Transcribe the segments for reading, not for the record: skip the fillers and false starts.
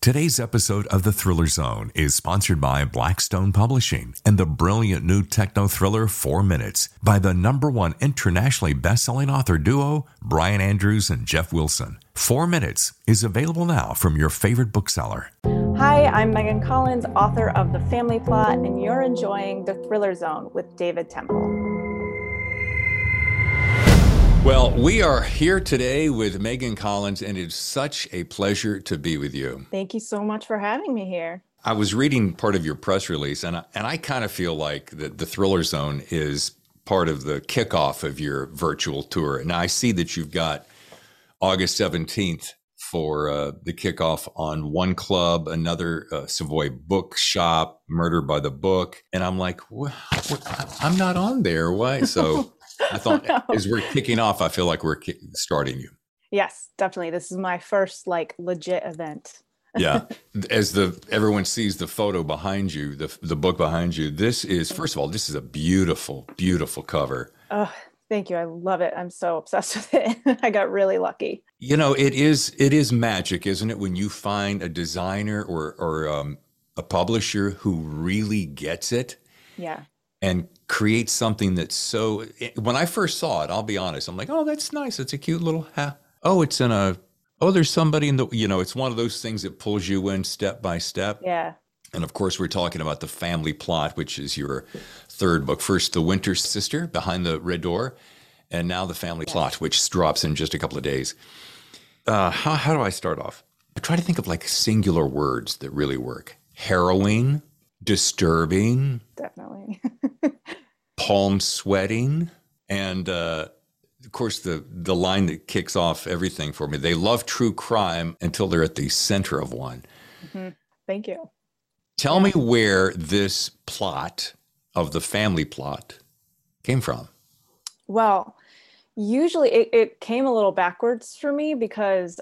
Today's episode of The Thriller Zone is sponsored by Blackstone Publishing and the brilliant new techno thriller 4 Minutes by the #1 internationally best-selling author duo, Brian Andrews and Jeff Wilson. 4 Minutes is available now from your favorite bookseller. Hi, I'm Megan Collins, author of The Family Plot, and you're enjoying The Thriller Zone with David Temple. Well, we are here today with Megan Collins, and it's such a pleasure to be with you. Thank you so much for having me here. I was reading part of your press release, and I kind of feel like the Thriller Zone is part of the kickoff of your virtual tour. Now, I see that you've got August 17th for the kickoff on one club, another Savoy Bookshop, Murder by the Book. And I'm like, I'm not on there. Why? So I thought as we're kicking off, I feel like we're starting you. Yes, definitely. This is my first legit event. Yeah. As everyone sees the photo behind you, the book behind you, this is, first of all, this is a beautiful, beautiful cover. Oh, thank you. I love it. I'm so obsessed with it. I got really lucky. You know, it is magic, isn't it? When you find a designer or a publisher who really gets it. Yeah. And create something that's so, when I first saw it, I'll be honest, I'm like, oh, that's nice. It's a cute little, there's somebody it's one of those things that pulls you in step by step. Yeah. And of course, we're talking about The Family Plot, which is your third book. First, The Winter Sister, Behind the Red Door, and now The Family Plot, which drops in just a couple of days. How do I start off? I try to think of singular words that really work. Harrowing, disturbing. Definitely. Palm sweating, and of course the line that kicks off everything for me. They love true crime until they're at the center of one. Mm-hmm. Thank you. Tell me where this plot of The Family Plot came from. Well, usually it came a little backwards for me because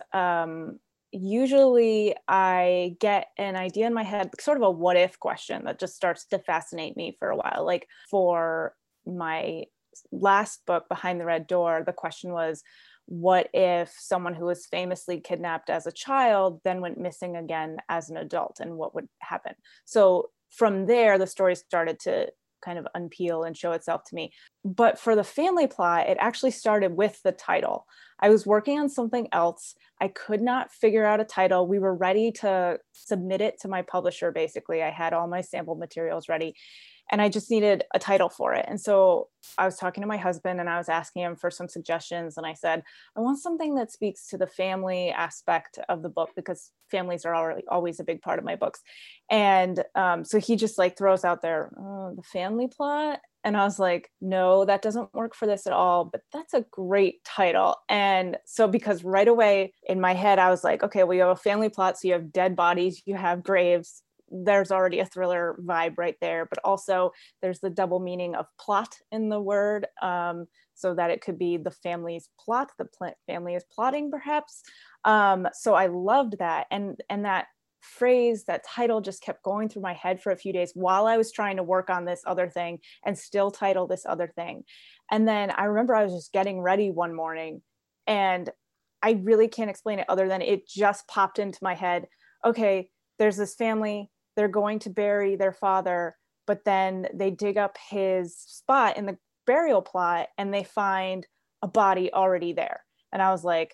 usually I get an idea in my head, sort of a what if question that just starts to fascinate me for a while. Like for my last book, Behind the Red Door, the question was, what if someone who was famously kidnapped as a child then went missing again as an adult, and what would happen? So from there, the story started to kind of unpeel and show itself to me. But for The Family Plot, it actually started with the title. I was working on something else. I could not figure out a title. We were ready to submit it to my publisher, basically. I had all my sample materials ready, and I just needed a title for it. And so I was talking to my husband and I was asking him for some suggestions. And I said, I want something that speaks to the family aspect of the book, because families are always a big part of my books. And so he just throws out there, The Family Plot. And I was like, no, that doesn't work for this at all, but that's a great title. And so because right away in my head, I was like, okay, well, you have a family plot. So you have dead bodies, you have graves. There's already a thriller vibe right there, but also there's the double meaning of plot in the word, so that it could be the family's plot, the family is plotting perhaps. So I loved that. And that phrase, that title just kept going through my head for a few days while I was trying to work on this other thing and still title this other thing. And then I remember I was just getting ready one morning, and I really can't explain it other than it just popped into my head. Okay, there's this family, they're going to bury their father, but then they dig up his spot in the burial plot and they find a body already there. And I was like,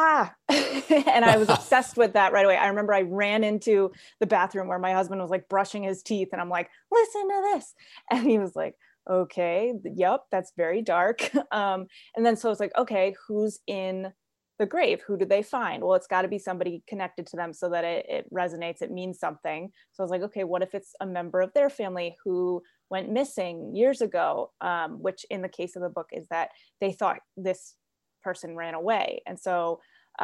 and I was obsessed with that right away. I remember I ran into the bathroom where my husband was brushing his teeth, and I'm like, listen to this. And he was like, okay, yep, that's very dark. And then so it's like, okay, who's in the grave? Who did they find? Well, it's got to be somebody connected to them so that it resonates, it means something. So I was like, okay, what if it's a member of their family who went missing years ago, which in the case of the book is that they thought this person ran away. And so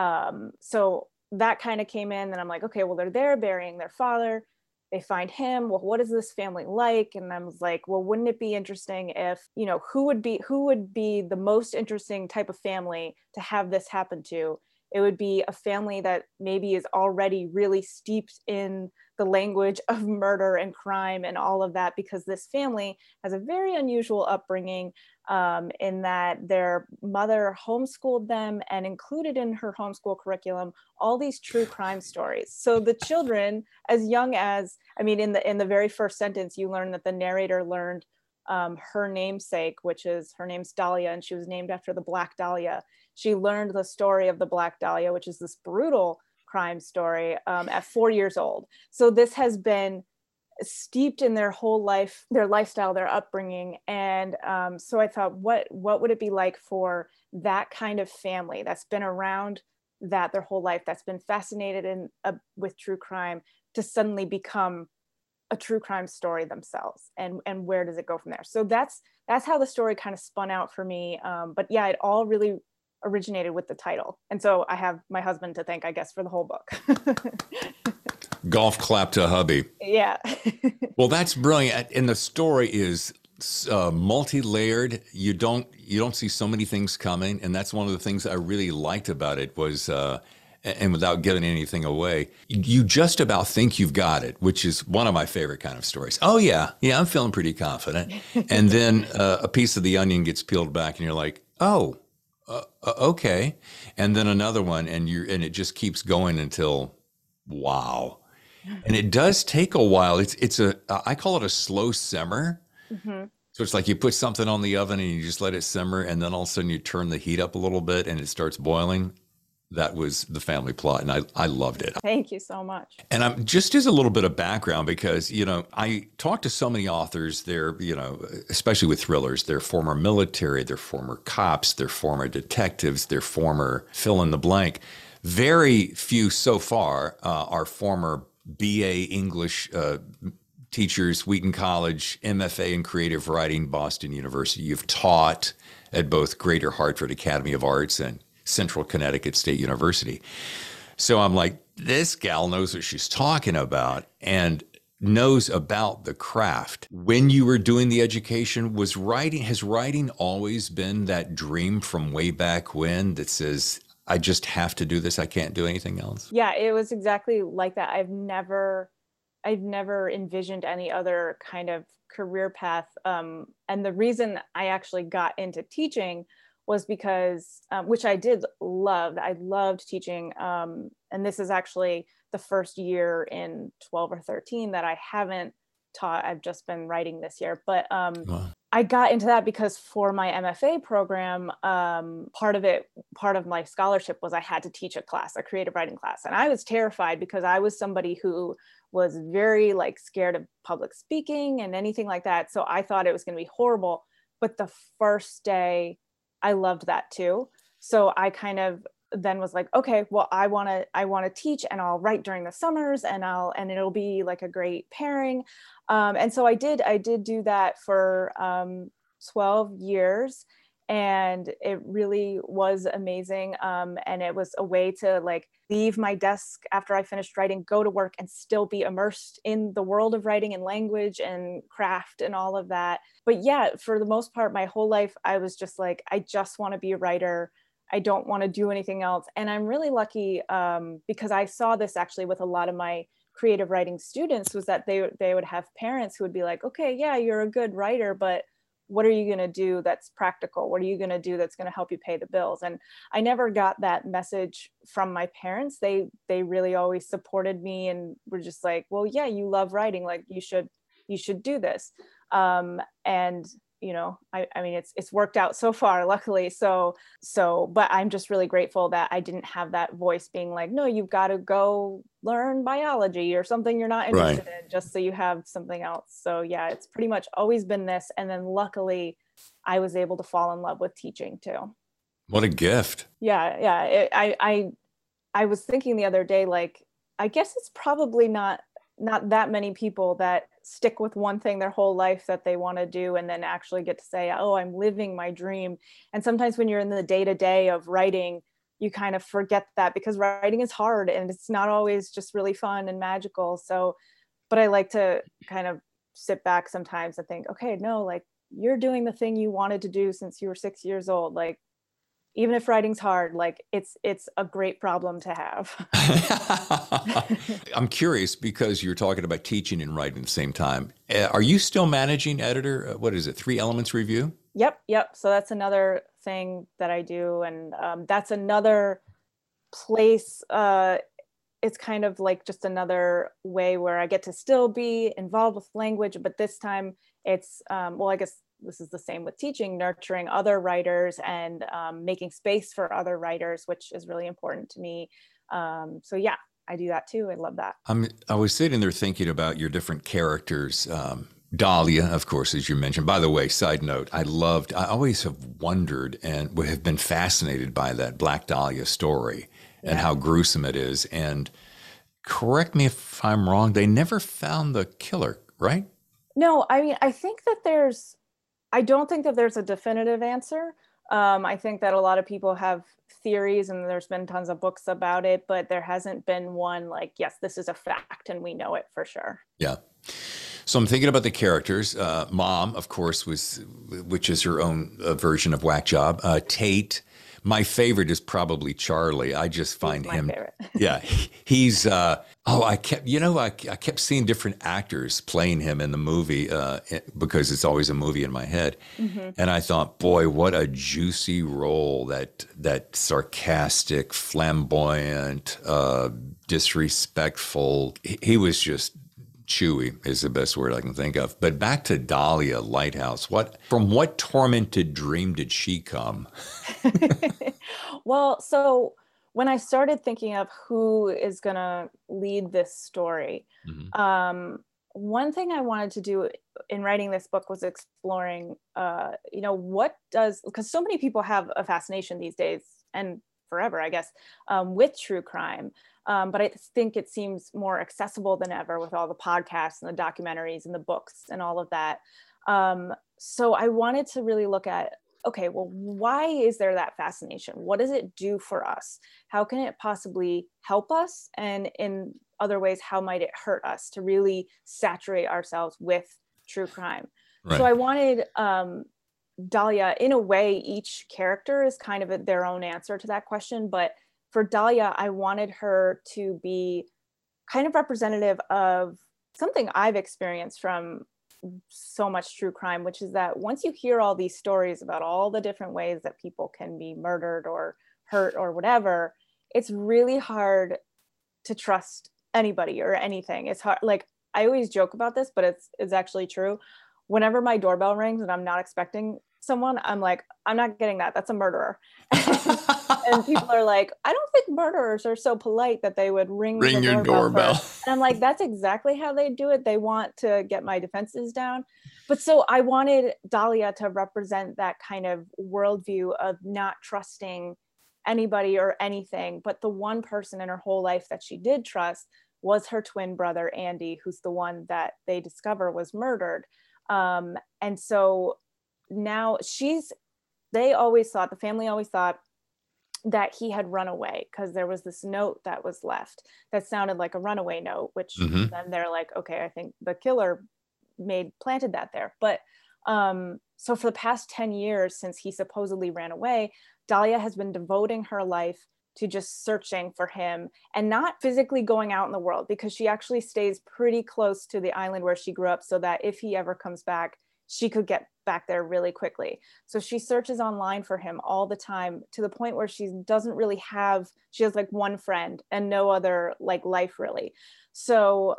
that kind of came in, and I'm like, okay, well, they're there burying their father. They find him. Well, what is this family like? And I was like, well, wouldn't it be interesting if, who would be the most interesting type of family to have this happen to It would be a family that maybe is already really steeped in the language of murder and crime and all of that, because this family has a very unusual upbringing, in that their mother homeschooled them and included in her homeschool curriculum all these true crime stories. So the children, as young as, I mean, in the very first sentence, you learn that the narrator learned her namesake, which is, her name's Dahlia, and she was named after the Black Dahlia. She learned the story of the Black Dahlia, which is this brutal crime story, at 4 years old. So this has been steeped in their whole life, their lifestyle, their upbringing. And so I thought, what would it be like for that kind of family that's been around that their whole life, that's been fascinated with true crime, to suddenly become a true crime story themselves, and where does it go from there? So that's how the story kind of spun out for me. But yeah, it all really originated with the title. And so I have my husband to thank, I guess, for the whole book. Golf clap to hubby. Yeah. Well, that's brilliant. And the story is multi-layered. You don't see so many things coming. And that's one of the things I really liked about it was, and without giving anything away, you just about think you've got it, which is one of my favorite kind of stories. Oh yeah, I'm feeling pretty confident. And then a piece of the onion gets peeled back and you're like, oh, okay. And then another one, and it just keeps going until, wow. And it does take a while. I call it a slow simmer. Mm-hmm. So it's like you put something on the oven and you just let it simmer, and then all of a sudden you turn the heat up a little bit and it starts boiling. That was The Family Plot, and I loved it. Thank you so much. And I'm just as a little bit of background, because, I talk to so many authors, they're, especially with thrillers, they're former military, they're former cops, they're former detectives, they're former fill in the blank. Very few so far are former BA English teachers, Wheaton College, MFA in creative writing, Boston University. You've taught at both Greater Hartford Academy of Arts and Central Connecticut State University. So I'm like, this gal knows what she's talking about and knows about the craft. When you were doing the education, has writing always been that dream from way back when that says, I just have to do this, I can't do anything else? Yeah, it was exactly like that. I've never envisioned any other kind of career path. And the reason I actually got into teaching was because, which I did love. I loved teaching. And this is actually the first year in 12 or 13 that I haven't taught. I've just been writing this year. But wow. I got into that because for my MFA program, part of my scholarship was I had to teach a class, a creative writing class. And I was terrified because I was somebody who was very scared of public speaking and anything like that. So I thought it was going to be horrible. But the first day, I loved that too. So I kind of then was like, okay, well, I want to teach, and I'll write during the summers, and it'll be like a great pairing. And so I did do that for 12 years, and it really was amazing. And it was a way to leave my desk after I finished writing, go to work, and still be immersed in the world of writing and language and craft and all of that. But yeah, for the most part, my whole life, I was just like, I just want to be a writer. I don't want to do anything else. And I'm really lucky because I saw this actually with a lot of my creative writing students, was that they would have parents who would be like, okay, yeah, you're a good writer, but what are you going to do that's practical? What are you going to do that's going to help you pay the bills? And I never got that message from my parents. They really always supported me and were just like, well, yeah, you love writing. You should do this. And I mean, it's worked out so far, luckily. So, but I'm just really grateful that I didn't have that voice being like, no, you've got to go learn biology or something you're not interested in, just so you have something else. So yeah, it's pretty much always been this. And then luckily I was able to fall in love with teaching too. What a gift. Yeah. I was thinking the other day, I guess it's probably not that many people that stick with one thing their whole life that they want to do and then actually get to say, oh, I'm living my dream. And sometimes when you're in the day-to-day of writing, you kind of forget that, because writing is hard and it's not always just really fun and magical. So, but I like to kind of sit back sometimes and think, okay, no, you're doing the thing you wanted to do since you were 6 years old. even if writing's hard, like it's a great problem to have. I'm curious because you're talking about teaching and writing at the same time. Are you still managing editor? What is it? 3 Elements Review? Yep. So that's another thing that I do. And that's another place. It's kind of like just another way where I get to still be involved with language, but this time it's, well, I guess this is the same with teaching, nurturing other writers and making space for other writers, which is really important to me. So yeah, I do that too. I love that. I was sitting there thinking about your different characters. Dahlia, of course, as you mentioned. By the way, side note, I always have wondered and have been fascinated by that Black Dahlia story and how gruesome it is. And correct me if I'm wrong, they never found the killer, right? No, I mean, I don't think that there's a definitive answer. I think that a lot of people have theories and there's been tons of books about it, but there hasn't been one like, yes, this is a fact and we know it for sure. Yeah. So I'm thinking about the characters. Mom, of course, which is her own version of Whack Job. Tate. My favorite is probably Charlie. I just find him. Favorite. Yeah, he's. I kept seeing different actors playing him in the movie because it's always a movie in my head, and I thought, boy, what a juicy role that sarcastic, flamboyant, disrespectful. He was just. Chewy is the best word I can think of. But back to Dahlia Lighthouse. From what tormented dream did she come? Well, so when I started thinking of who is going to lead this story, one thing I wanted to do in writing this book was exploring, because so many people have a fascination these days and forever, I guess, with true crime. But I think it seems more accessible than ever with all the podcasts and the documentaries and the books and all of that. So I wanted to really look at, okay, well, why is there that fascination? What does it do for us? How can it possibly help us? And in other ways, how might it hurt us to really saturate ourselves with true crime? Right. So I wanted Dahlia, in a way, each character is kind of their own answer to that question, but for Dahlia, I wanted her to be kind of representative of something I've experienced from so much true crime, which is that once you hear all these stories about all the different ways that people can be murdered or hurt or whatever, it's really hard to trust anybody or anything. It's hard. Like, I always joke about this, but it's actually true. Whenever my doorbell rings and I'm not expecting someone, I'm like, I'm not getting that. That's a murderer. And people are like, I don't think murderers are so polite that they would ring your doorbell. And I'm like, that's exactly how they do it. They want to get my defenses down. But so I wanted Dahlia to represent that kind of worldview of not trusting anybody or anything. But the one person in her whole life that she did trust was her twin brother, Andy, who's the one that they discover was murdered. And so now the family always thought that he had run away because there was this note that was left that sounded like a runaway note, which then they're like, okay, I think the killer planted that there. But so for the past 10 years since he supposedly ran away, Dahlia has been devoting her life to just searching for him and not physically going out in the world, because she actually stays pretty close to the island where she grew up so that if he ever comes back, she could get back there really quickly. So she searches online for him all the time, to the point where she has like one friend and no other like life really. So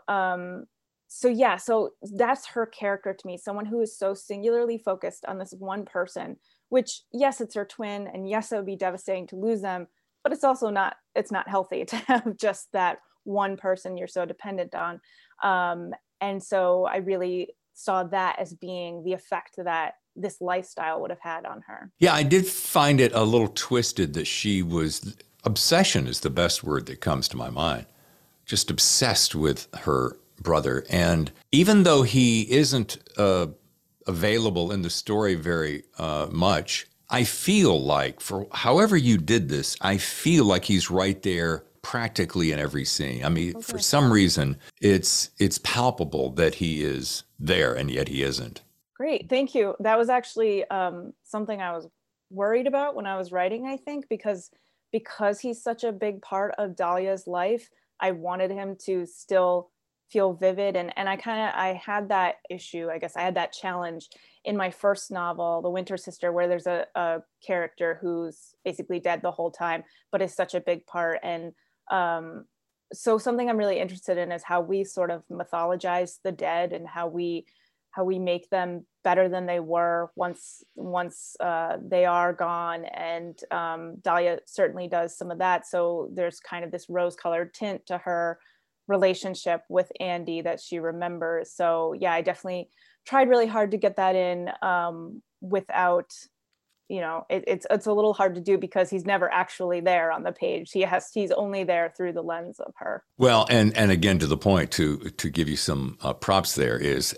that's her character to me, someone who is so singularly focused on this one person, which, yes, it's her twin, and yes, it would be devastating to lose them, but it's also not healthy to have just that one person you're so dependent on. And so I really saw that as being the effect that this lifestyle would have had on her. Yeah, I did find it a little twisted that she was, obsession is the best word that comes to my mind, just obsessed with her brother. And even though he isn't available in the story very much, I feel like, for however you did this, I feel like he's right there practically in every scene. I mean, for some reason, it's palpable that he is there, and yet he isn't. Great, thank you. That was actually something I was worried about when I was writing, I think, because he's such a big part of Dahlia's life. I wanted him to still feel vivid. And I had that issue, I guess I had that challenge in my first novel, The Winter Sister, where there's a character who's basically dead the whole time, but is such a big part. And so something I'm really interested in is how we sort of mythologize the dead and how we make them better than they were once they are gone. And Dahlia certainly does some of that. So there's kind of this rose-colored tint to her relationship with Andy that she remembers. So yeah, I definitely tried really hard to get that in without, it's a little hard to do because he's never actually there on the page. He's only there through the lens of her. Well, and again, to the point, to give you some props there is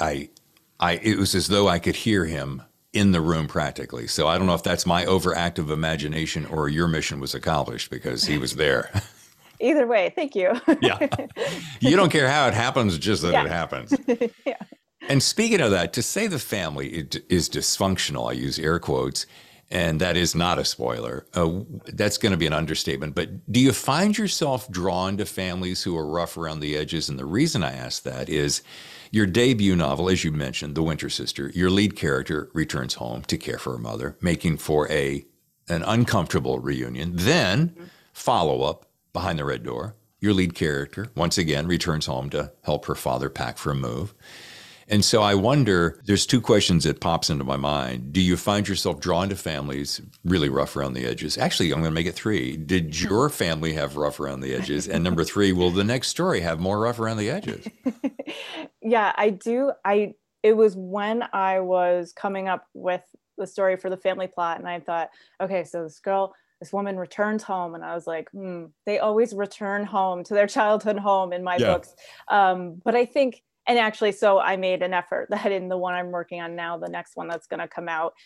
it was as though I could hear him in the room practically. So I don't know if that's my overactive imagination or your mission was accomplished because he was there. Either way, thank you. Yeah. You don't care how it happens, just that it happens. Yeah. And speaking of that, to say the family is dysfunctional, I use air quotes, and that is not a spoiler. That's going to be an understatement. But do you find yourself drawn to families who are rough around the edges? And the reason I ask that is your debut novel, as you mentioned, The Winter Sister, your lead character returns home to care for her mother, making for an uncomfortable reunion. Then follow-up, Behind the Red Door, your lead character, once again, returns home to help her father pack for a move. And so I wonder, there's two questions that pops into my mind. Do you find yourself drawn to families really rough around the edges? Actually, I'm going to make it three. Did your family have rough around the edges? And number three, will the next story have more rough around the edges? Yeah, I do. It was when I was coming up with the story for the family plot, and I thought, okay, so this woman returns home, and I was like, they always return home to their childhood home in my books. But I think, and actually, so I made an effort that in the one I'm working on now, the next one that's going to come out,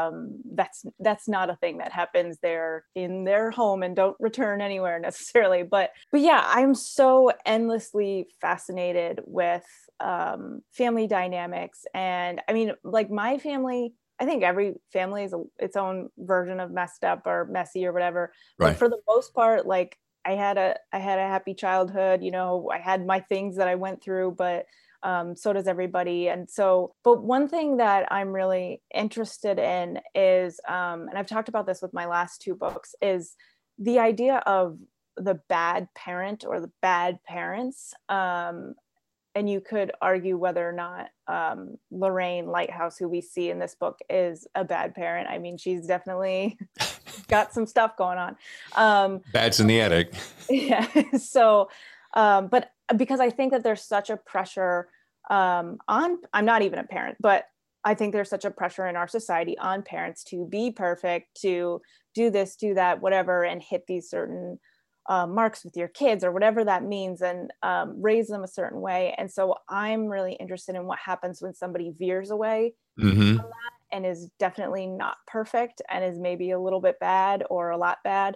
that's not a thing that happens. They're in their home and don't return anywhere necessarily. But yeah, I'm so endlessly fascinated with family dynamics. And I mean, like my family, I think every family is its own version of messed up or messy or whatever. Right. But for the most part, like I had a happy childhood, I had my things that I went through, but so does everybody. And so, but one thing that I'm really interested in is, and I've talked about this with my last two books, is the idea of the bad parent or the bad parents. And you could argue whether or not Lorraine Lighthouse, who we see in this book, is a bad parent. I mean, she's definitely got some stuff going on. Bats in the attic. Yeah. So, but because I think that there's such a pressure I'm not even a parent, but I think there's such a pressure in our society on parents to be perfect, to do this, do that, whatever, and hit these certain marks with your kids or whatever that means, and raise them a certain way. And so I'm really interested in what happens when somebody veers away from that and is definitely not perfect and is maybe a little bit bad or a lot bad.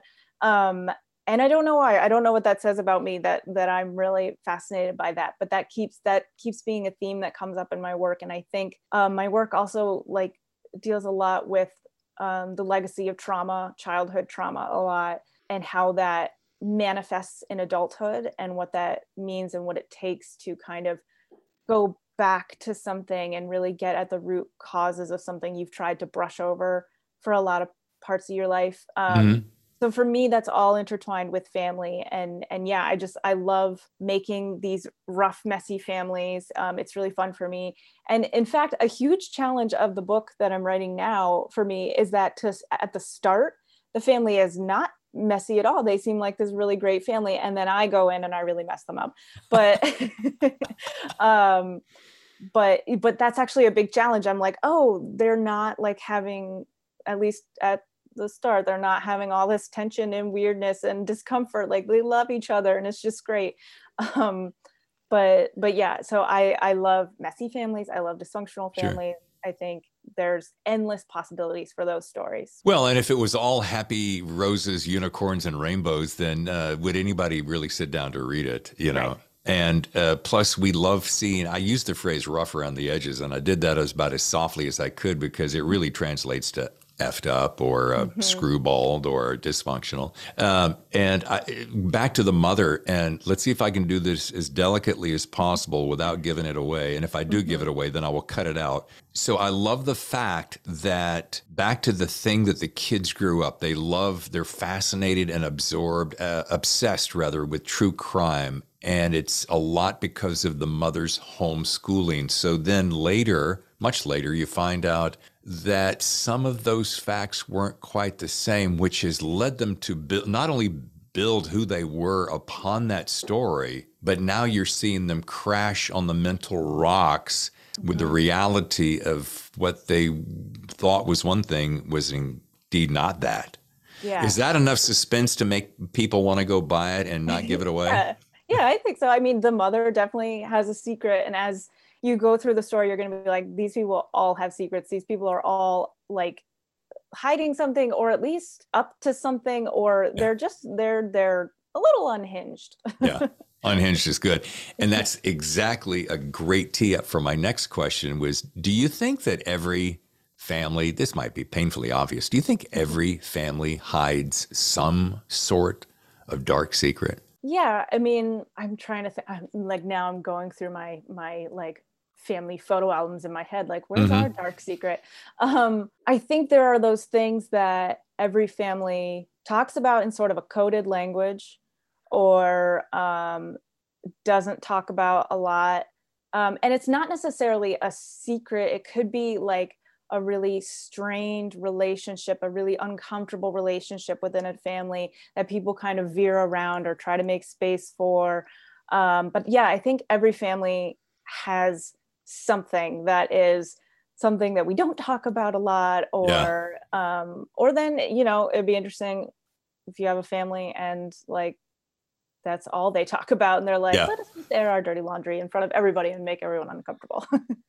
And I don't know why. I don't know what that says about me, that I'm really fascinated by that. But that keeps being a theme that comes up in my work. And I think my work also like deals a lot with the legacy of trauma, childhood trauma a lot, and how that manifests in adulthood and what that means and what it takes to kind of go back to something and really get at the root causes of something you've tried to brush over for a lot of parts of your life. So for me, that's all intertwined with family. And yeah, I love making these rough, messy families. It's really fun for me. And in fact, a huge challenge of the book that I'm writing now for me is that at the start, the family is not messy at all. They seem like this really great family. And then I go in and I really mess them up. But, but that's actually a big challenge. I'm like, oh, they're not like having, at least at the start, they're not having all this tension and weirdness and discomfort. Like they love each other and it's just great. But yeah, so I love messy families. I love dysfunctional families. Sure. I think there's endless possibilities for those stories. Well, and if it was all happy roses, unicorns, and rainbows, then would anybody really sit down to read it, you know? Right. And plus, we love seeing, I used the phrase rough around the edges, and I did that about as softly as I could because it really translates to effed up or screwballed or dysfunctional. Back to the mother, and let's see if I can do this as delicately as possible without giving it away. And if I do give it away, then I will cut it out. So I love the fact that back to the thing that the kids grew up, they're fascinated and obsessed rather with true crime. And it's a lot because of the mother's homeschooling. So then later, much later, you find out that some of those facts weren't quite the same, which has led them to not only build who they were upon that story, but now you're seeing them crash on the mental rocks with the reality of what they thought was one thing was indeed not that. Yeah. Is that enough suspense to make people want to go buy it and not give it away? Yeah, I think so. I mean, the mother definitely has a secret. And as you go through the story, you're going to be like, these people all have secrets. These people are all like hiding something, or at least up to something, or they're a little unhinged. Yeah. Unhinged is good. And that's exactly a great tee up for my next question was, do you think that every family, this might be painfully obvious, do you think every family hides some sort of dark secret? Yeah, I mean, I'm trying to think, now I'm going through my like family photo albums in my head, like, where's our dark secret? I think there are those things that every family talks about in sort of a coded language, or doesn't talk about a lot. And it's not necessarily a secret. It could be like a really strained relationship, a really uncomfortable relationship within a family that people kind of veer around or try to make space for. But yeah, I think every family has something that is something that we don't talk about a lot, or then, it'd be interesting if you have a family and like, that's all they talk about. And they're like, let us just air our dirty laundry in front of everybody and make everyone uncomfortable.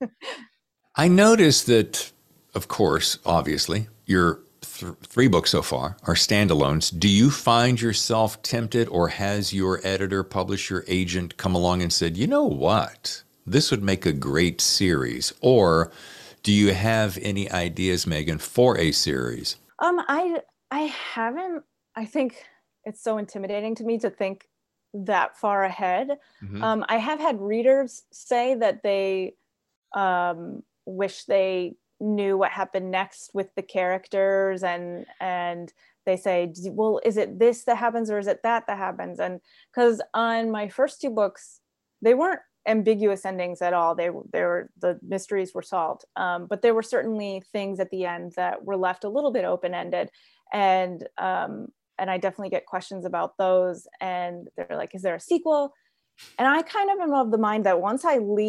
I noticed that, of course, obviously, your 3 books so far are standalones. Do you find yourself tempted, or has your editor, publisher, agent come along and said, you know what, this would make a great series? Or do you have any ideas, Megan, for a series? I haven't. I think it's so intimidating to me to think that far ahead. I have had readers say that they wish they knew what happened next with the characters, and they say, well, is it this that happens, or is it that happens? And because on my first 2 books, they weren't ambiguous endings at all. They were the mysteries were solved, but there were certainly things at the end that were left a little bit open-ended, and I definitely get questions about those. And they're like, is there a sequel? And I kind of am of the mind that once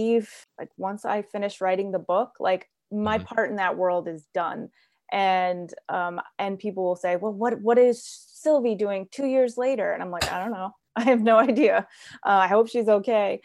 I finish writing the book, like, my part in that world is done. And people will say, well, what is Sylvie doing 2 years later? And I'm like, I don't know. I have no idea. I hope she's okay.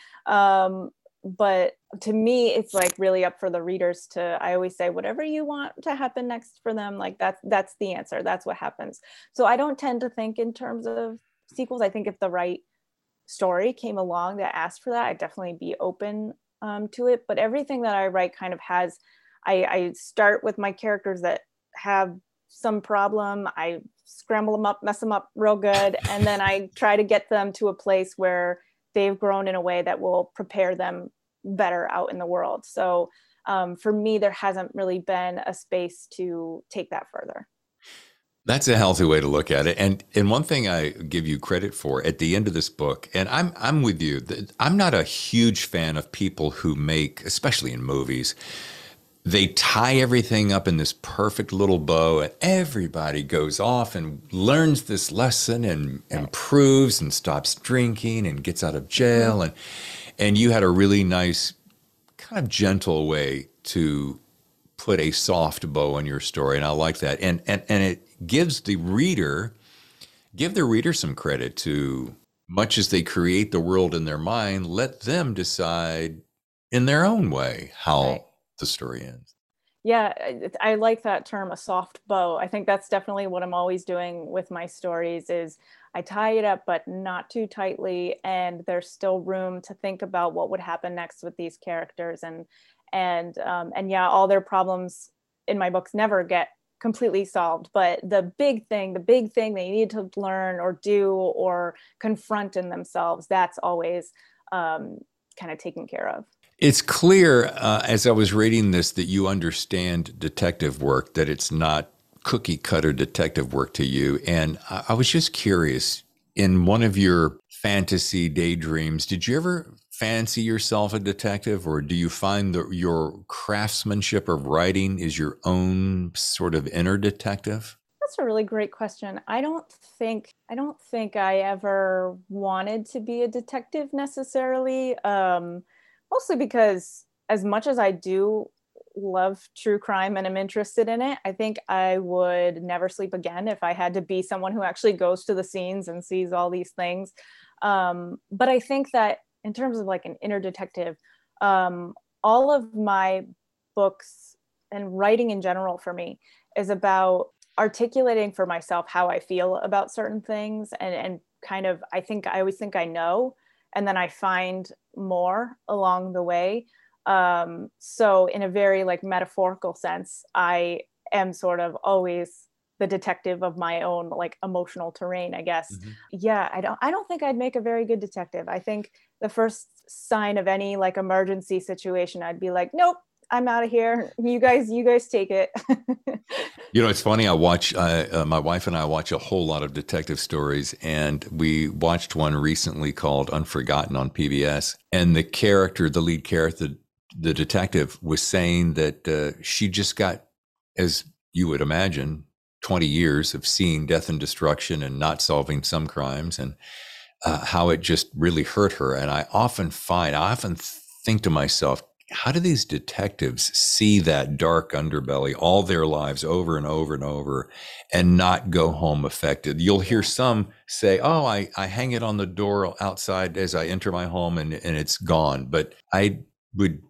But to me, it's like really up for the readers I always say, whatever you want to happen next for them, like that's the answer. That's what happens. So I don't tend to think in terms of sequels. I think if the right story came along that asked for that, I'd definitely be open to it. But everything that I write kind of has, I start with my characters that have some problem. I scramble them up, mess them up real good. And then I try to get them to a place where they've grown in a way that will prepare them better out in the world. So for me, there hasn't really been a space to take that further. That's a healthy way to look at it. And one thing I give you credit for at the end of this book, and I'm with you, I'm not a huge fan of people who make, especially in movies, they tie everything up in this perfect little bow, and everybody goes off and learns this lesson and improves and stops drinking and gets out of jail. And you had a really nice, kind of gentle way to put a soft bow on your story. And I like that. And it gives give the reader some credit to, much as they create the world in their mind, let them decide in their own way how the story ends. Yeah, I like that term, a soft bow. I think that's definitely what I'm always doing with my stories is I tie it up, but not too tightly. And there's still room to think about what would happen next with these characters. And yeah, all their problems in my books never get completely solved. But the big thing they need to learn or do or confront in themselves, that's always kind of taken care of. It's clear as I was reading this that you understand detective work, that it's not cookie cutter detective work to you. And I was just curious, in one of your fantasy daydreams, did you ever fancy yourself a detective, or do you find that your craftsmanship of writing is your own sort of inner detective? That's a really great question. I don't think I ever wanted to be a detective necessarily. Mostly because as much as I do love true crime and am interested in it, I think I would never sleep again if I had to be someone who actually goes to the scenes and sees all these things. But I think that in terms of like an inner detective, all of my books and writing in general for me is about articulating for myself how I feel about certain things, and kind of, I always think I know, and then I find more along the way. So in a very like metaphorical sense, I am sort of always the detective of my own like emotional terrain, I guess. Mm-hmm. Yeah, I don't think I'd make a very good detective. I think the first sign of any like emergency situation, I'd be like, nope, I'm out of here. You guys take it. You know, it's funny. I watch, my wife and I watch a whole lot of detective stories, and we watched one recently called Unforgotten on PBS. And the lead character, the detective, was saying that she just got, as you would imagine, 20 years of seeing death and destruction and not solving some crimes, and how it just really hurt her. And I often think to myself, how do these detectives see that dark underbelly all their lives over and over and over and not go home affected? You'll hear some say, oh, I hang it on the door outside as I enter my home and it's gone. But I would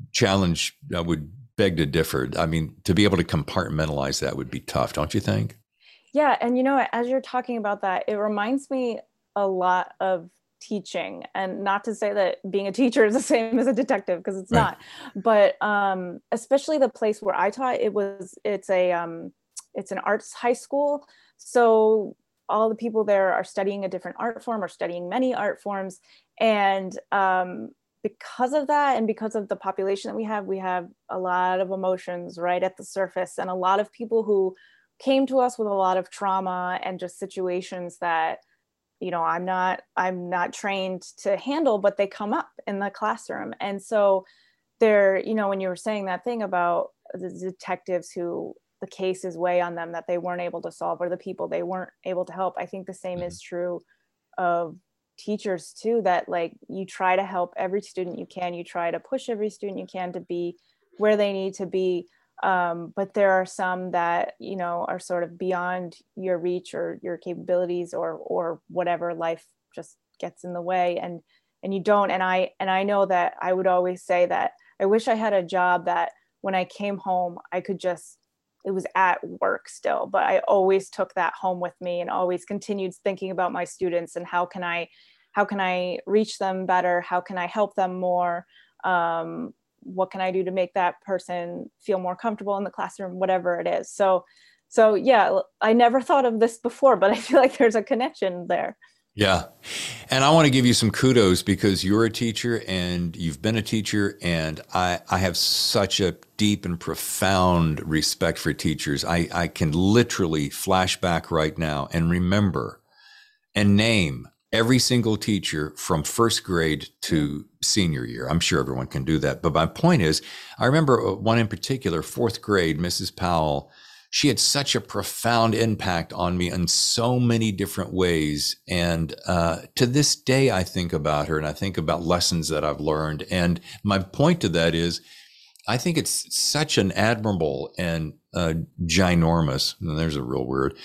beg to differ. I mean, to be able to compartmentalize that would be tough, don't you think? Yeah. And, you know, as you're talking about that, it reminds me a lot of teaching, and not to say that being a teacher is the same as a detective, because it's right. Not, but especially the place where I taught, it's an arts high school. So all the people there are studying a different art form or studying many art forms. And because of that, and because of the population that we have a lot of emotions right at the surface, and a lot of people who came to us with a lot of trauma and just situations that, you know, I'm not trained to handle, but they come up in the classroom. And so there, you know, when you were saying that thing about the detectives who the cases weigh on them that they weren't able to solve, or the people they weren't able to help, I think the same is true of teachers too, that like you try to help every student you can, you try to push every student you can to be where they need to be. But there are some that, you know, are sort of beyond your reach or your capabilities, or whatever, life just gets in the way, and you don't. And I know that I would always say that I wish I had a job that when I came home, it was at work still, but I always took that home with me and always continued thinking about my students and how can I reach them better? How can I help them more? What can I do to make that person feel more comfortable in the classroom, whatever it is. So yeah, I never thought of this before, but I feel like there's a connection there. Yeah. And I want to give you some kudos, because you're a teacher and you've been a teacher, and I have such a deep and profound respect for teachers. I can literally flash back right now and remember and name every single teacher from first grade to senior year. I'm sure everyone can do that. But my point is, I remember one in particular, fourth grade, Mrs. Powell. She had such a profound impact on me in so many different ways. And to this day, I think about her and I think about lessons that I've learned. And my point to that is, I think it's such an admirable and ginormous, and there's a real word,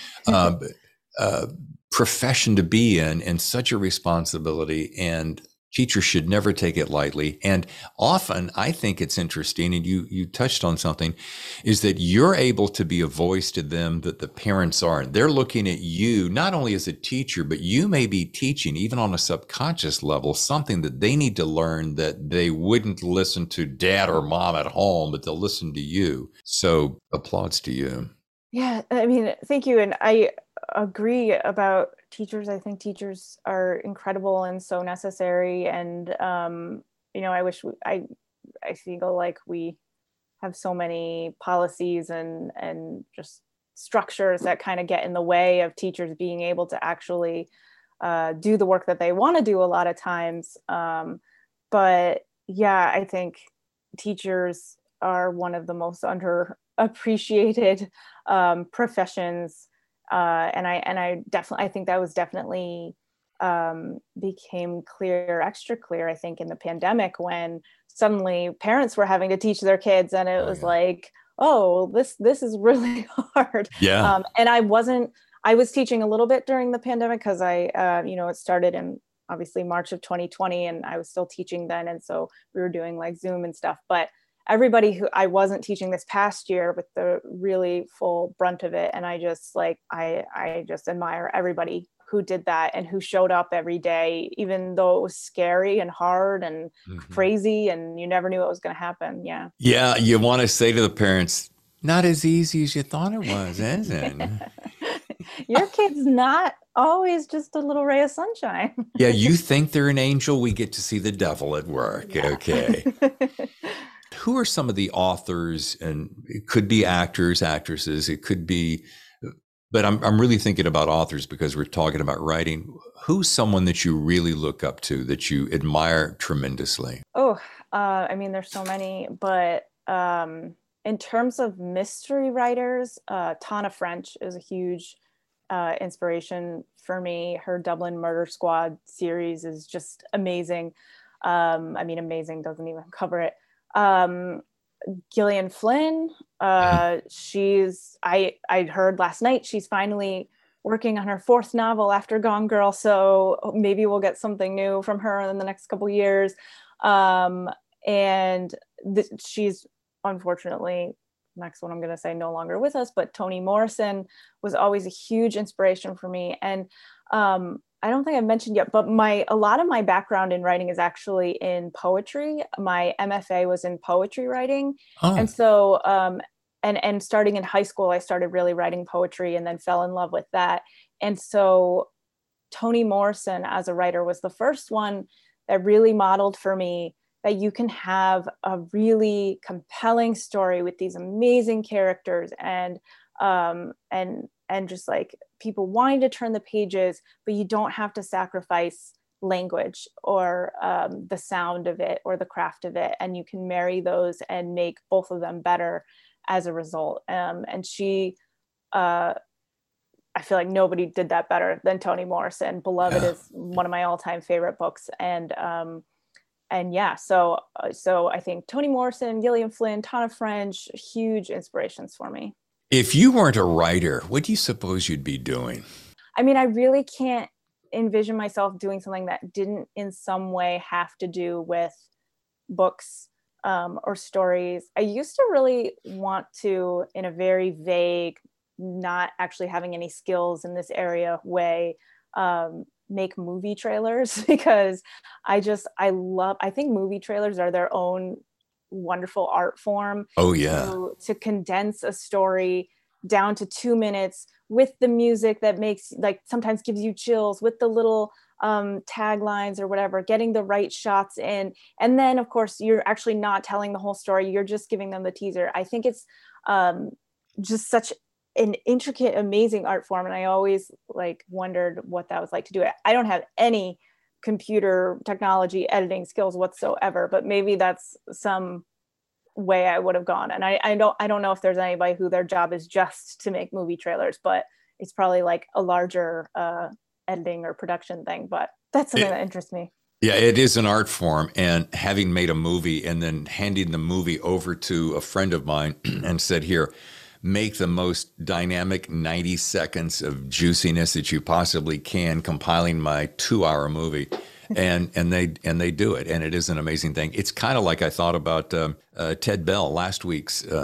profession to be in, and such a responsibility, and teachers should never take it lightly. And often I think it's interesting, and you touched on something, is that you're able to be a voice to them that the parents aren't. They're looking at you not only as a teacher, but you may be teaching, even on a subconscious level, something that they need to learn that they wouldn't listen to dad or mom at home, but they'll listen to you. So applauds to you. Yeah, I mean, thank you. And I agree about teachers. I think teachers are incredible and so necessary. And, I wish I feel like we have so many policies and just structures that kind of get in the way of teachers being able to actually do the work that they want to do a lot of times. But yeah, I think teachers are one of the most underappreciated professions, and I think that was definitely became extra clear, I think, in the pandemic, when suddenly parents were having to teach their kids, and it was like, oh, this is really hard. Yeah. And I was teaching a little bit during the pandemic because it started in obviously March of 2020, and I was still teaching then. And so we were doing like Zoom and stuff, but everybody who I wasn't teaching this past year with the really full brunt of it. And I just I just admire everybody who did that and who showed up every day, even though it was scary and hard and crazy and you never knew what was going to happen. Yeah. Yeah. You want to say to the parents, not as easy as you thought it was, is it? Your kid's not always just a little ray of sunshine. Yeah. You think they're an angel. We get to see the devil at work. Yeah. Okay. Who are some of the authors, and it could be actors, actresses, it could be, but I'm really thinking about authors because we're talking about writing. Who's someone that you really look up to, that you admire tremendously? Oh, I mean, there's so many, but in terms of mystery writers, Tana French is a huge inspiration for me. Her Dublin Murder Squad series is just amazing. I mean, amazing doesn't even cover it. Gillian Flynn, I heard last night she's finally working on her 4th novel after Gone Girl, so maybe we'll get something new from her in the next couple of years. She's unfortunately, next one I'm going to say, no longer with us, but Toni Morrison was always a huge inspiration for me. And I don't think I've mentioned yet, but a lot of my background in writing is actually in poetry. My MFA was in poetry writing. Oh. And so, and starting in high school, I started really writing poetry and then fell in love with that. And so Toni Morrison as a writer was the first one that really modeled for me that you can have a really compelling story with these amazing characters and just like people wanting to turn the pages, but you don't have to sacrifice language or the sound of it or the craft of it. And you can marry those and make both of them better as a result. And she, I feel like nobody did that better than Toni Morrison. Beloved is one of my all-time favorite books. And yeah, so I think Toni Morrison, Gillian Flynn, Tana French, huge inspirations for me. If you weren't a writer, what do you suppose you'd be doing? I mean, I really can't envision myself doing something that didn't in some way have to do with books or stories. I used to really want to, in a very vague, not actually having any skills in this area way, make movie trailers, because I think movie trailers are their own wonderful art form. Oh yeah. To condense a story down to 2 minutes with the music that makes, like, sometimes gives you chills, with the little taglines or whatever, getting the right shots in. And then of course you're actually not telling the whole story, you're just giving them the teaser. I think it's just such an intricate, amazing art form. And I always wondered what that was like to do it. I don't have any computer technology editing skills whatsoever, but maybe that's some way I would have gone. And I don't know if there's anybody who their job is just to make movie trailers, but it's probably like a larger editing or production thing. But that's something that interests me. Yeah, it is an art form. And having made a movie and then handing the movie over to a friend of mine and said, here, make the most dynamic 90 seconds of juiciness that you possibly can, compiling my 2-hour movie. And they do it. And it is an amazing thing. It's kind of like I thought about Ted Bell, last week's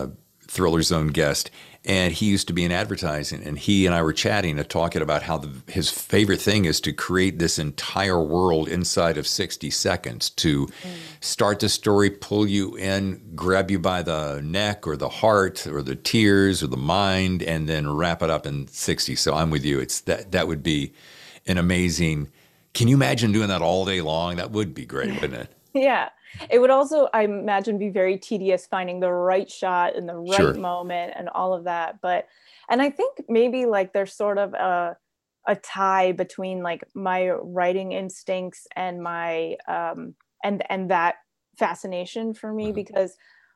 Thriller Zone guest, and he used to be in advertising, and he and I were chatting and talking about how his favorite thing is to create this entire world inside of 60 seconds, to start the story, pull you in, grab you by the neck or the heart or the tears or the mind, and then wrap it up in 60. So I'm with you. It's that would be an amazing. Can you imagine doing that all day long? That would be great, wouldn't it? Yeah. It would also, I imagine, be very tedious finding the right shot in the right Sure. moment and all of that. And I think maybe like there's sort of a tie between like my writing instincts and my, and that fascination for me, because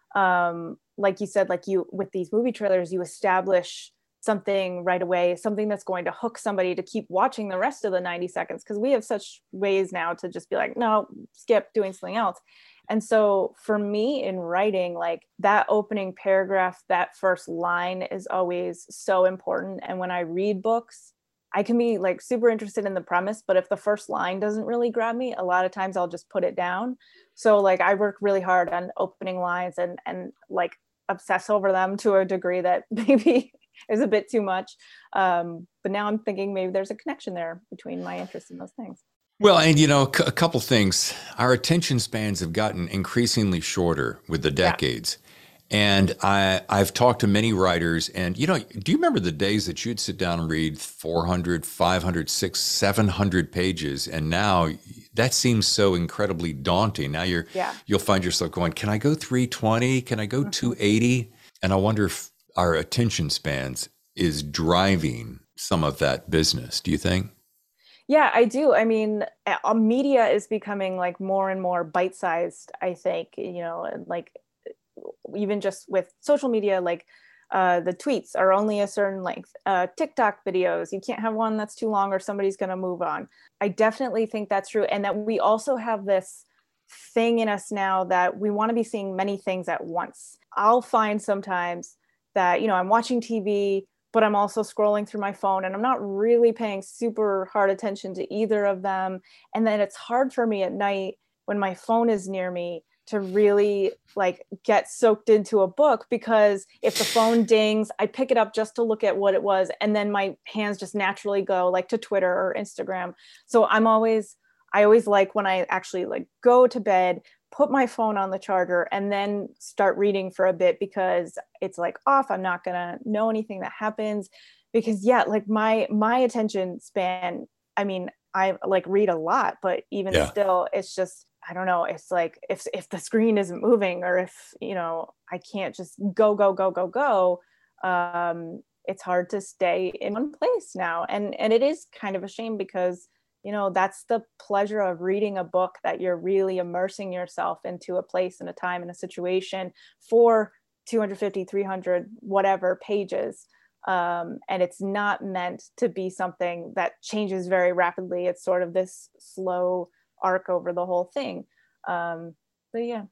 like you said, like you, with these movie trailers, you establish something right away, something that's going to hook somebody to keep watching the rest of the 90 seconds. Because we have such ways now to just be like, no, skip, doing something else. And so for me in writing, like that opening paragraph, that first line is always so important. And when I read books, I can be like super interested in the premise, but if the first line doesn't really grab me, a lot of times I'll just put it down. So like I work really hard on opening lines and like obsess over them to a degree that maybe is a bit too much. But now I'm thinking maybe there's a connection there between my interest in those things. Well, and you know, a couple things. Our attention spans have gotten increasingly shorter with the decades. Yeah. And I've talked to many writers, and you know, do you remember the days that you'd sit down and read 400, 500, 600, 700 pages? And now that seems so incredibly daunting. Now you'll find yourself going, can I go 320? Can I go 280? And I wonder if our attention spans is driving some of that business. Do you think? Yeah, I do. I mean, media is becoming like more and more bite-sized, I think, you know, like even just with social media, like the tweets are only a certain length. TikTok videos, you can't have one that's too long or somebody's going to move on. I definitely think that's true. And that we also have this thing in us now that we want to be seeing many things at once. I'll find sometimes that, you know, I'm watching TV, but I'm also scrolling through my phone and I'm not really paying super hard attention to either of them. And then it's hard for me at night when my phone is near me to really like get soaked into a book, because if the phone dings, I pick it up just to look at what it was. And then my hands just naturally go like to Twitter or Instagram. So I always like when I actually like go to bed, put my phone on the charger and then start reading for a bit, because it's like off. I'm not going to know anything that happens, because like my attention span, I mean, I like read a lot, but even still, it's just, I don't know. It's like, if the screen isn't moving, or if, you know, I can't just go, it's hard to stay in one place now. And it is kind of a shame, because you know, that's the pleasure of reading a book, that you're really immersing yourself into a place and a time and a situation for 250, 300, whatever pages. And it's not meant to be something that changes very rapidly. It's sort of this slow arc over the whole thing. But yeah.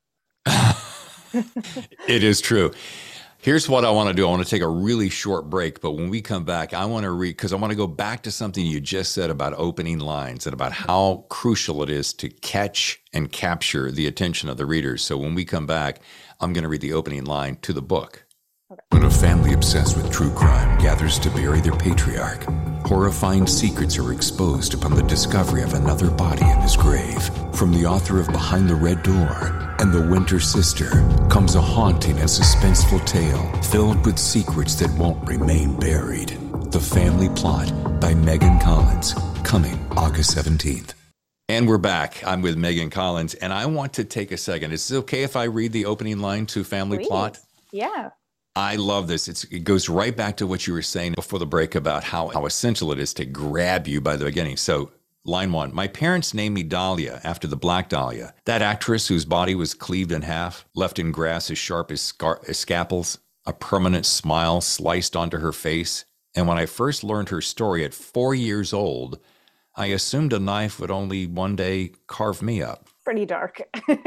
It is true. Here's what I want to do. I want to take a really short break, but when we come back, I want to read, because I want to go back to something you just said about opening lines and about how crucial it is to catch and capture the attention of the readers. So when we come back, I'm going to read the opening line to the book. Okay. When a family obsessed with true crime gathers to bury their patriarch, horrifying secrets are exposed upon the discovery of another body in his grave. From the author of Behind the Red Door and The Winter Sister comes a haunting and suspenseful tale filled with secrets that won't remain buried. The Family Plot by Megan Collins, coming August 17th. And we're back. I'm with Megan Collins, and I want to take a second. Is it okay if I read the opening line to Family Please. Plot? Yeah. I love this. It goes right back to what you were saying before the break about how essential it is to grab you by the beginning. So line 1, my parents named me Dahlia after the Black Dahlia, that actress whose body was cleaved in half, left in grass as sharp as scalpels, a permanent smile sliced onto her face. And when I first learned her story at 4 years old, I assumed a knife would only one day carve me up. Pretty dark.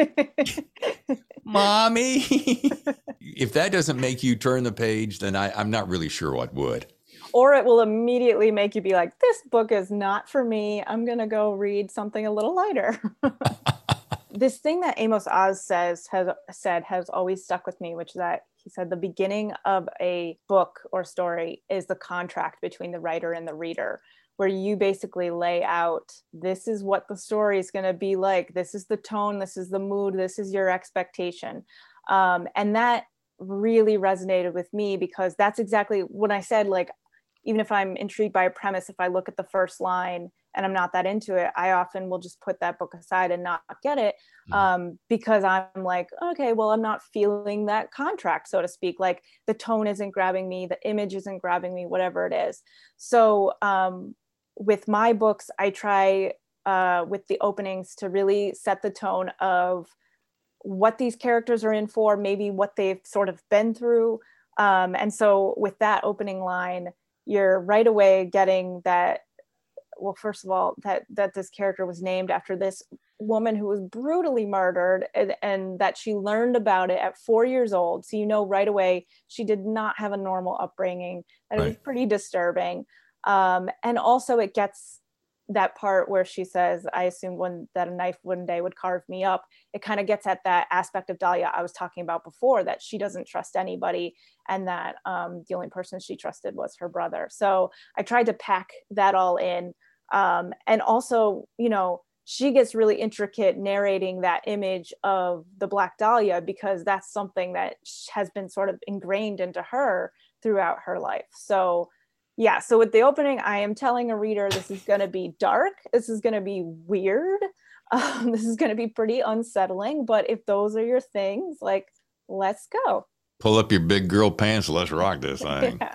Mommy. If that doesn't make you turn the page, then I'm not really sure what would. Or it will immediately make you be like, this book is not for me. I'm going to go read something a little lighter. This thing that Amos Oz has always stuck with me, which is that he said the beginning of a book or story is the contract between the writer and the reader, where you basically lay out, this is what the story is going to be like. This is the tone, this is the mood, this is your expectation. And that really resonated with me, because that's exactly when I said, like, even if I'm intrigued by a premise, if I look at the first line and I'm not that into it, I often will just put that book aside and not get it, because I'm like, okay, well, I'm not feeling that contract, so to speak. Like, the tone isn't grabbing me, the image isn't grabbing me, whatever it is. So with my books, I try with the openings to really set the tone of what these characters are in for, maybe what they've sort of been through. And so with that opening line, you're right away getting that, well, first of all, that this character was named after this woman who was brutally murdered, and that she learned about it at 4 years old. So, you know, right away, she did not have a normal upbringing, and it was pretty disturbing. And also it gets that part where she says, I assumed that a knife one day would carve me up. It kind of gets at that aspect of Dahlia I was talking about before, that she doesn't trust anybody, and that the only person she trusted was her brother. So I tried to pack that all in. And also, you know, she gets really intricate narrating that image of the Black Dahlia, because that's something that has been sort of ingrained into her throughout her life. So yeah, so with the opening, I am telling a reader, this is going to be dark, this is going to be weird, this is going to be pretty unsettling, but if those are your things, like, let's go. Pull up your big girl pants, let's rock this thing. Yeah.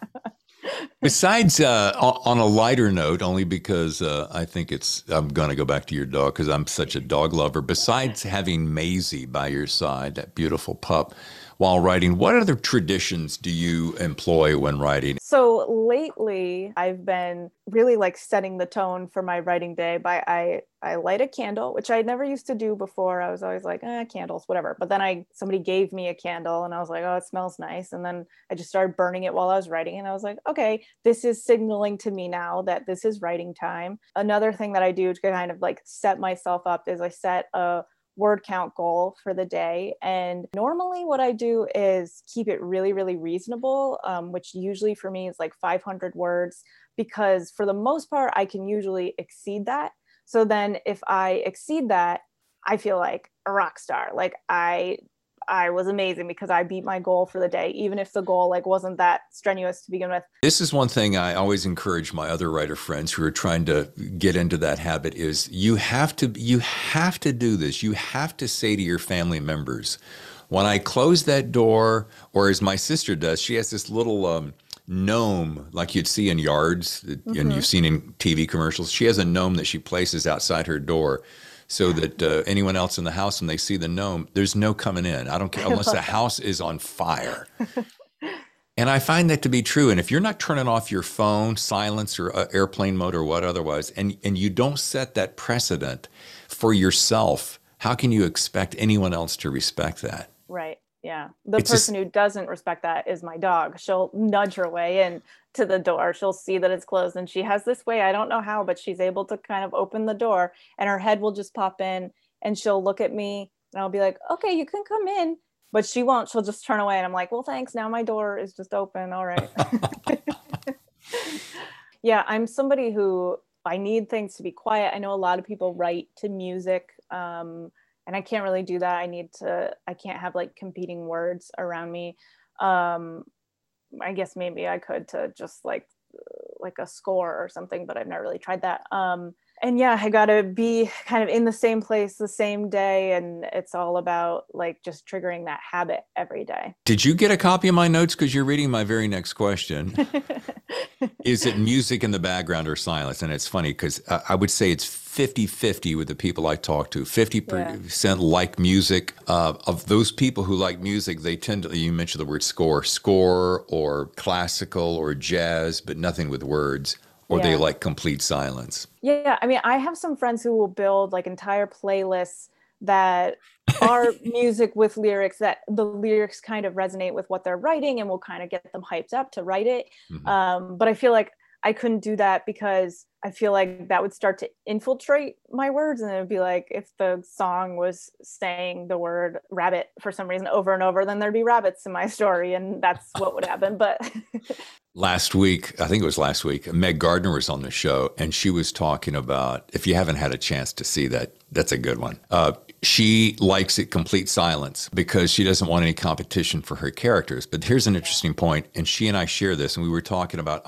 Besides, on a lighter note, only because I think I'm going to go back to your dog because I'm such a dog lover. Besides having Maisie by your side, that beautiful pup, while writing, what other traditions do you employ when writing? So lately, I've been really like setting the tone for my writing day by I light a candle, which I never used to do before. I was always like, candles, whatever. But then somebody gave me a candle and I was like, oh, it smells nice. And then I just started burning it while I was writing. And I was like, okay, this is signaling to me now that this is writing time. Another thing that I do to kind of like set myself up is I set a word count goal for the day. And normally what I do is keep it really, really reasonable, which usually for me is like 500 words, because for the most part, I can usually exceed that. So then if I exceed that, I feel like a rock star. Like I was amazing because I beat my goal for the day, even if the goal like wasn't that strenuous to begin with. This is one thing I always encourage my other writer friends who are trying to get into that habit is you have to do this. You have to say to your family members, when I close that door, or as my sister does, she has this little gnome like you'd see in yards and you've seen in TV commercials. She has a gnome that she places outside her door, so that anyone else in the house, when they see the gnome, there's no coming in. I don't care unless the house is on fire. And I find that to be true. And if you're not turning off your phone, silence or airplane mode or what otherwise, and you don't set that precedent for yourself, how can you expect anyone else to respect that? Right. Yeah. The person who doesn't respect that is my dog. She'll nudge her way in to the door. She'll see that it's closed, and she has this way, I don't know how, but she's able to kind of open the door, and her head will just pop in and she'll look at me and I'll be like, okay, you can come in, but she won't. She'll just turn away and I'm like, well, thanks. Now my door is just open. All right. Yeah. I'm somebody who I need things to be quiet. I know a lot of people write to music. And I can't really do that. I can't have like competing words around me. I guess maybe I could to just like a score or something, but I've never really tried that. And yeah, I gotta be kind of in the same place the same day. And it's all about like just triggering that habit every day. Did you get a copy of my notes? Because you're reading my very next question. Is it music in the background or silence? And it's funny because I would say it's 50-50 with the people I talk to. 50% like music. Of those people who like music, they tend to, you mentioned the word score or classical or jazz, but nothing with words. Or they like complete silence. Yeah, I mean, I have some friends who will build like entire playlists that are music with lyrics, that the lyrics kind of resonate with what they're writing and will kind of get them hyped up to write it. Mm-hmm. But I feel like I couldn't do that because I feel like that would start to infiltrate my words. And it would be like, if the song was saying the word rabbit for some reason over and over, then there'd be rabbits in my story. And that's what would happen. But last week, I think it was last week, Meg Gardner was on the show, and she was talking about, if you haven't had a chance to see that, that's a good one. She likes it complete silence because she doesn't want any competition for her characters. But here's an interesting point, and she and I share this, and we were talking about,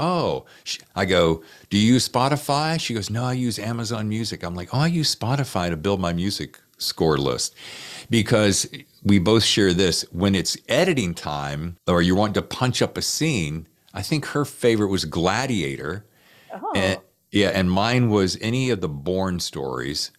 I go, do you use Spotify? She goes, no, I use Amazon Music. I'm like, I use Spotify to build my music score list, because we both share this. When it's editing time or you want to punch up a scene, I think her favorite was Gladiator. Oh. And mine was any of the Bourne stories.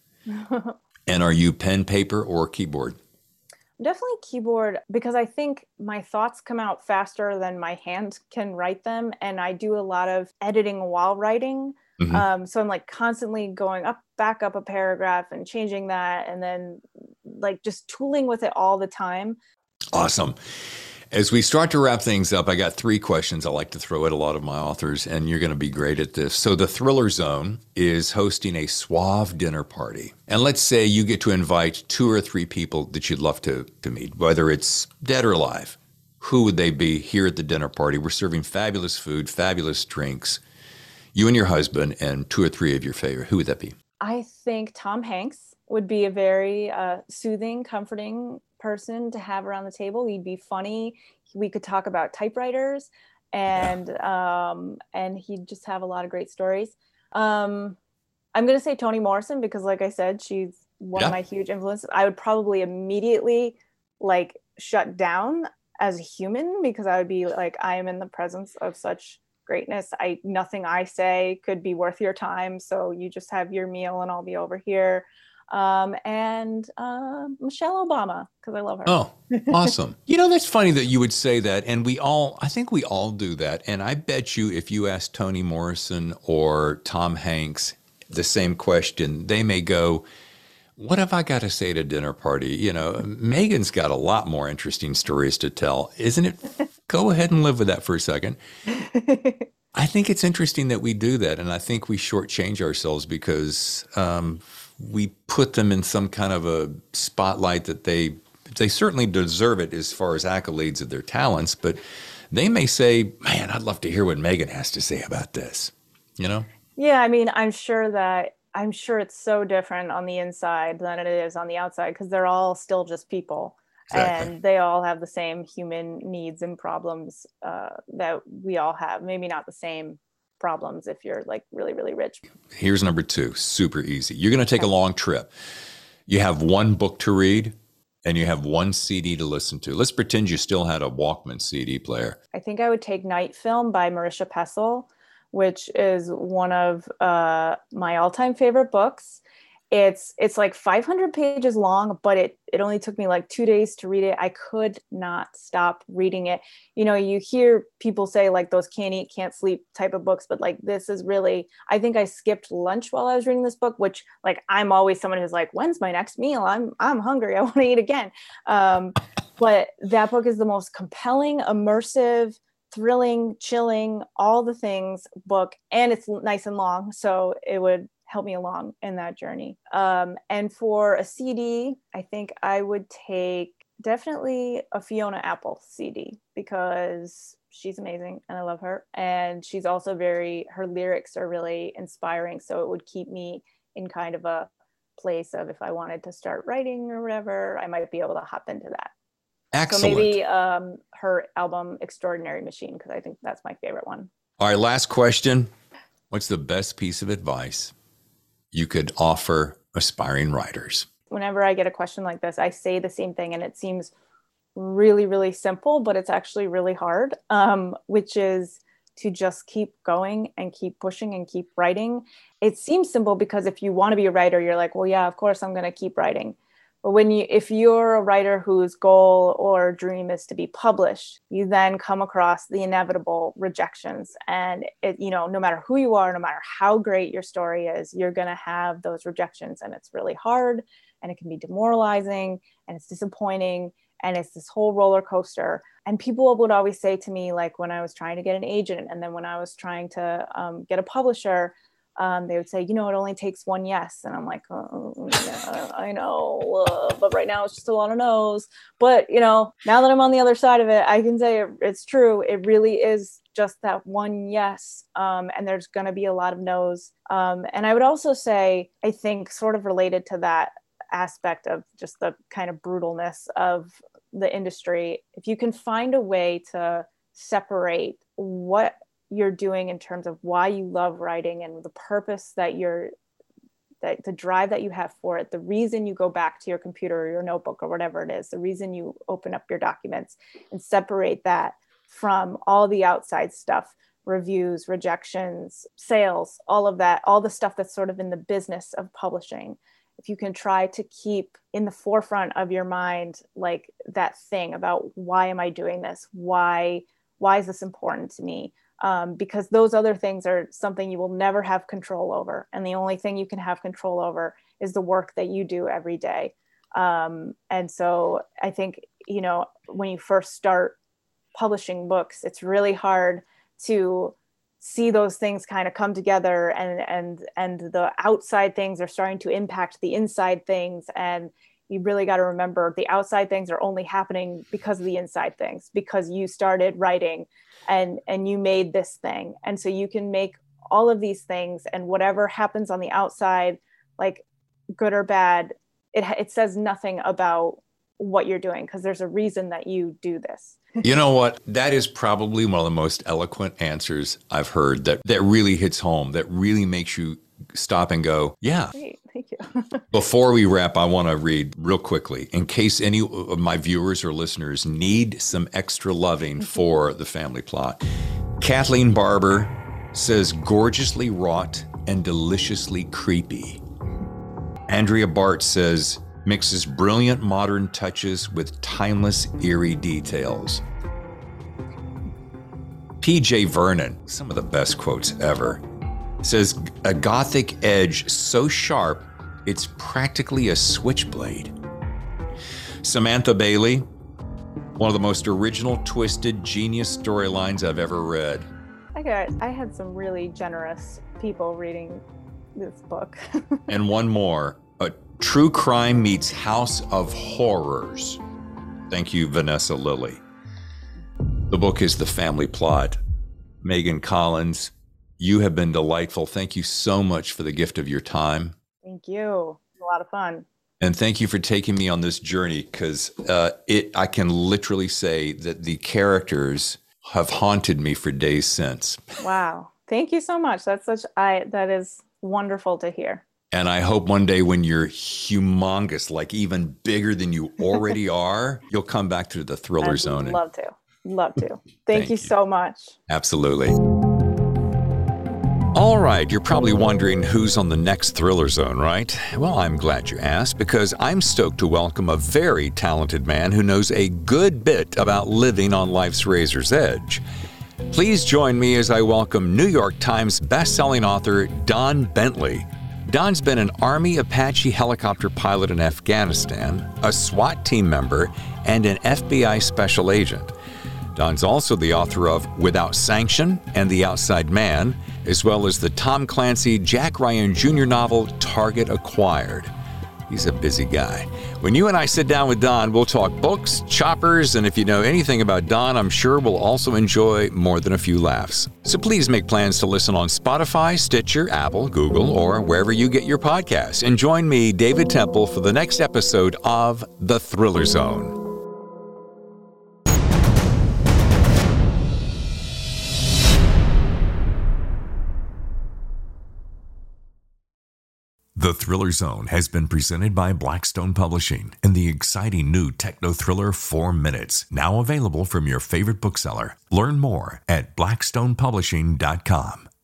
And are you pen, paper, or keyboard? Definitely keyboard, because I think my thoughts come out faster than my hand can write them. And I do a lot of editing while writing. Mm-hmm. So I'm like constantly going back up a paragraph and changing that, and then like just tooling with it all the time. Awesome. As we start to wrap things up, I got 3 questions I like to throw at a lot of my authors, and you're going to be great at this. So the Thriller Zone is hosting a suave dinner party. And let's say you get to invite 2 or 3 people that you'd love to meet, whether it's dead or alive. Who would they be here at the dinner party? We're serving fabulous food, fabulous drinks. You and your husband and 2 or 3 of your favorite. Who would that be? I think Tom Hanks would be a very soothing, comforting person to have around the table. He'd be funny. We could talk about typewriters, and he'd just have a lot of great stories. I'm going to say Toni Morrison, because like I said, she's one of my huge influences. I would probably immediately like shut down as a human, because I would be like, I am in the presence of such greatness. Nothing I say could be worth your time. So you just have your meal and I'll be over here. And Michelle Obama, because I love her. Oh, awesome. That's funny that you would say that. And I think we all do that. And I bet you if you ask Toni Morrison or Tom Hanks the same question, they may go, what have I got to say at a dinner party? Megan's got a lot more interesting stories to tell, isn't it? Go ahead and live with that for a second. I think it's interesting that we do that. And I think we shortchange ourselves because we put them in some kind of a spotlight that they certainly deserve it as far as accolades of their talents, but they may say, man, I'd love to hear what Megan has to say about this, Yeah, I mean, I'm sure it's so different on the inside than it is on the outside, because they're all still just people. Exactly. And they all have the same human needs and problems that we all have. Maybe not the same problems if you're like really, really rich. Here's number 2, super easy. You're going to take a long trip. You have 1 book to read and you have 1 CD to listen to. Let's pretend you still had a Walkman CD player. I think I would take Night Film by Marisha Pessl, which is one of my all-time favorite books. It's like 500 pages long, but it only took me like 2 days to read it. I could not stop reading it. You hear people say like those can't eat, can't sleep type of books, but like this is really, I think I skipped lunch while I was reading this book, which like, I'm always someone who's like, when's my next meal? I'm hungry. I want to eat again. But that book is the most compelling, immersive, thrilling, chilling, all the things book. And it's nice and long. So it would help me along in that journey. And for a CD, I think I would take definitely a Fiona Apple CD, because she's amazing and I love her. And she's also her lyrics are really inspiring. So it would keep me in kind of a place of, if I wanted to start writing or whatever, I might be able to hop into that. Excellent. So maybe her album Extraordinary Machine, because I think that's my favorite one. All right, last question. What's the best piece of advice you could offer aspiring writers? Whenever I get a question like this, I say the same thing, and it seems really, really simple, but it's actually really hard, which is to just keep going and keep pushing and keep writing. It seems simple because if you want to be a writer, you're like, well, yeah, of course I'm going to keep writing. But if you're a writer whose goal or dream is to be published, you then come across the inevitable rejections. And no matter who you are, no matter how great your story is, you're going to have those rejections. And it's really hard, and it can be demoralizing, and it's disappointing, and it's this whole roller coaster. And people would always say to me, like when I was trying to get an agent, and then when I was trying to get a publisher, they would say, it only takes one yes. And I'm like, oh, yeah, I know, but right now it's just a lot of no's. But, now that I'm on the other side of it, I can say it's true. It really is just that one yes. And there's going to be a lot of no's. And I would also say, I think sort of related to that aspect of just the kind of brutalness of the industry, if you can find a way to separate what you're doing in terms of why you love writing and the purpose that the drive that you have for it, the reason you go back to your computer or your notebook or whatever it is, the reason you open up your documents, and separate that from all the outside stuff, reviews, rejections, sales, all of that, all the stuff that's sort of in the business of publishing. If you can try to keep in the forefront of your mind, like that thing about why am I doing this? Why is this important to me? Because those other things are something you will never have control over. And the only thing you can have control over is the work that you do every day. And so I think, when you first start publishing books, it's really hard to see those things kind of come together, and the outside things are starting to impact the inside things. And you really got to remember the outside things are only happening because of the inside things, because you started writing and you made this thing. And so you can make all of these things, and whatever happens on the outside, like good or bad, it says nothing about what you're doing, because there's a reason that you do this. You know what? That is probably one of the most eloquent answers I've heard that really hits home, that really makes you stop and go, yeah. Great. Thank you. Before we wrap, I want to read real quickly, in case any of my viewers or listeners need some extra loving for The Family Plot. Kathleen Barber says, gorgeously wrought and deliciously creepy. Andrea Bart says, mixes brilliant modern touches with timeless, eerie details. P.J. Vernon, some of the best quotes ever, says, a gothic edge so sharp, it's practically a switchblade. Samantha Bailey, one of the most original, twisted, genius storylines I've ever read. I had some really generous people reading this book. And one more. True crime meets House of Horrors. Thank you, Vanessa Lilly. The book is The Family Plot. Megan Collins, you have been delightful. Thank you so much for the gift of your time. Thank you. It's a lot of fun. And thank you for taking me on this journey, because I can literally say that the characters have haunted me for days since. Wow. Thank you so much. That is wonderful to hear. And I hope one day when you're humongous, like even bigger than you already are, you'll come back to the Thriller Zone. Love to. Thank you so much. Absolutely. All right, you're probably wondering who's on the next Thriller Zone, right? Well, I'm glad you asked, because I'm stoked to welcome a very talented man who knows a good bit about living on life's razor's edge. Please join me as I welcome New York Times bestselling author Don Bentley. Don's been an Army Apache helicopter pilot in Afghanistan, a SWAT team member, and an FBI special agent. Don's also the author of Without Sanction and The Outside Man, as well as the Tom Clancy Jack Ryan Jr. novel Target Acquired. He's a busy guy. When you and I sit down with Don, we'll talk books, choppers, and if you know anything about Don, I'm sure we'll also enjoy more than a few laughs. So please make plans to listen on Spotify, Stitcher, Apple, Google, or wherever you get your podcasts. And join me, David Temple, for the next episode of The Thriller Zone. The Thriller Zone has been presented by Blackstone Publishing and the exciting new techno thriller 4 Minutes, now available from your favorite bookseller. Learn more at blackstonepublishing.com.